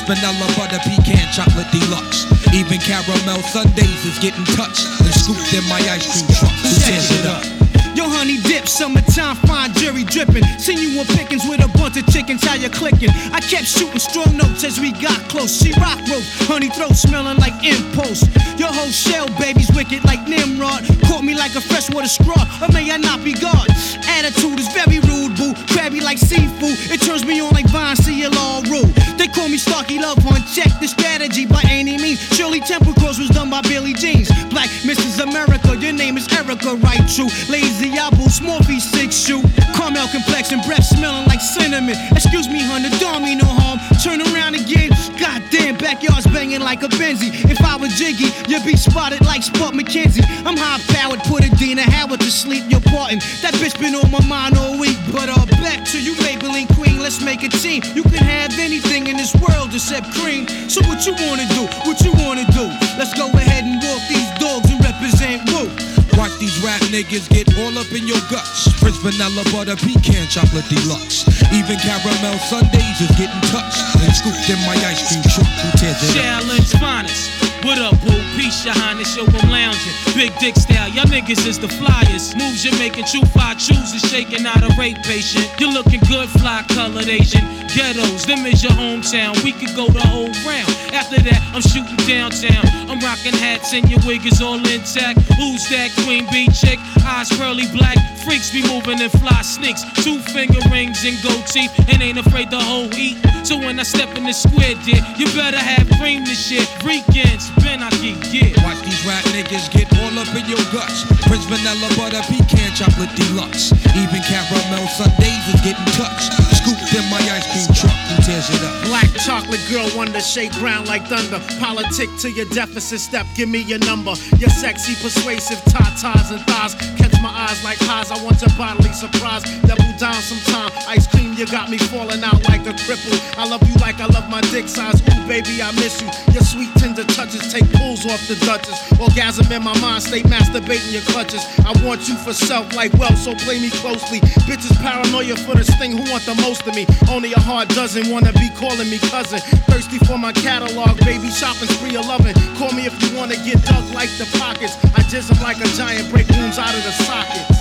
vanilla, butter, pecan, chocolate deluxe. Even caramel sundaes is getting touched and scooped in my ice cream truck. Who tears it up? Yo, honey dip, summertime, fine jury dripping. Seen you on pickings with a bunch of chickens, how you clicking? I kept shooting strong notes as we got close. She rock rope, honey throat smelling like impulse. Your whole shell, baby's wicked like Nimrod. Caught me like a freshwater straw, or may I not be God? Attitude is very rude, boo. Crabby like seafood, it turns me on like Vine, CLR rule. They call me Starkey Love Hunt, check the strategy by any means. Shirley Temple Cross was done by Billie Jeans. Black Mrs. America, your name is Erica, right? True. Lazy Apple, small V6 shoe. Caramel complexion, breath smelling like cinnamon. Excuse me, honey, don't mean no harm. Turn around again. Goddamn, backyard's banging like a Benzie. If I was Jiggy, you'd be spotted like Spud McKenzie. I'm high powered, put a Dina Howard to sleep. You're parting. That bitch been on my mind all week. But back to you, Maybelline Queen. Let's make a team. You can have anything in this world except cream. So what you wanna do? What you wanna do? Let's go ahead and walk these dogs and represent Woo. Watch these rap niggas get all up in your guts. Prince vanilla, butter, pecan, chocolate deluxe. Even caramel sundaes is getting touched and scooped in my ice cream truck. Who tears it up? Shaolin finest. What up, boo? Peace, your highness, yo, I'm lounging. Big dick style, y'all niggas is the flyers. Moves you're making, true fire chooses, shaking out a rape patient. You're looking good, fly colored Asian. Ghettos, them is your hometown. We could go the whole round. After that, I'm shooting downtown. I'm rocking hats and your wig is all intact. Who's that queen bee chick? Eyes pearly black. Freaks be moving and fly sneaks. 2-finger rings and gold teeth and ain't afraid to hold heat. So when I step in the square, dear, you better have cream this shit. Weekends, Ben, I keep yeah. Watch these rap niggas get all up in your guts. Prince vanilla, butter, pecan, chocolate deluxe. Even caramel sundaes is getting touched. Scooped in my ice cream truck. Who tears it up? Black chocolate girl wonder, shake brown like thunder. Politic to your deficit step, give me your number. Your sexy, persuasive tatas and thighs catch my eyes like highs. I want your bodily surprise. Double down sometime. Ice cream, you got me falling out like a cripple. I love you like I love my dick size. Ooh, baby, I miss you. Your sweet tender touches take pulls off the Duchess. Orgasm in my mind, stay masturbating your clutches. I want you for self like wealth, so play me closely. Bitches paranoia for this thing, who want the most of me? Only a hard dozen wanna be calling me cousin. Thirsty for my catalog, baby, shopping spree of loving. Call me if you wanna get dug like the pockets. I just am like a giant, break wounds out of the sockets.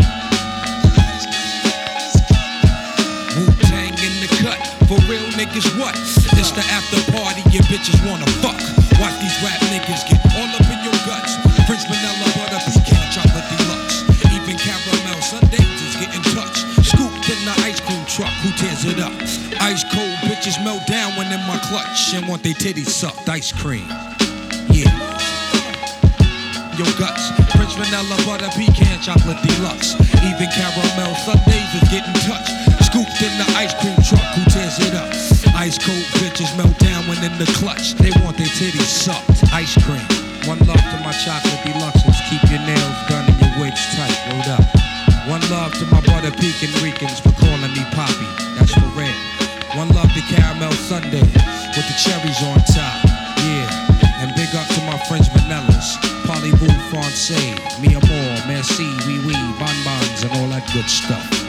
Wu-Tang in the cut, for real niggas what? It's the after party, your bitches wanna fuck. Watch these rap niggas get all up in your guts. Prince vanilla, butter, pecan, chocolate deluxe. Even caramel sundaes is getting touched. Scooped in the ice cream truck, who tears it up? Ice cold bitches melt down when in my clutch and want they titties sucked. Ice cream, yeah. Your guts, Prince vanilla, butter, pecan, chocolate deluxe. Even caramel sundaes is getting touched. Scooped in the ice cream truck, who tears it up? Ice cold bitches melt down when in the clutch. They want their titties sucked. Ice cream. One love to my chocolate deluxes. Keep your nails done and your wigs tight. Rolled up. One love to my butter pecan Ricans for calling me Poppy. That's for real. One love to caramel sundae with the cherries on top. Yeah. And big up to my French vanillas. Parlez-vous français, mi amour, merci, oui oui, bonbons and all that good stuff.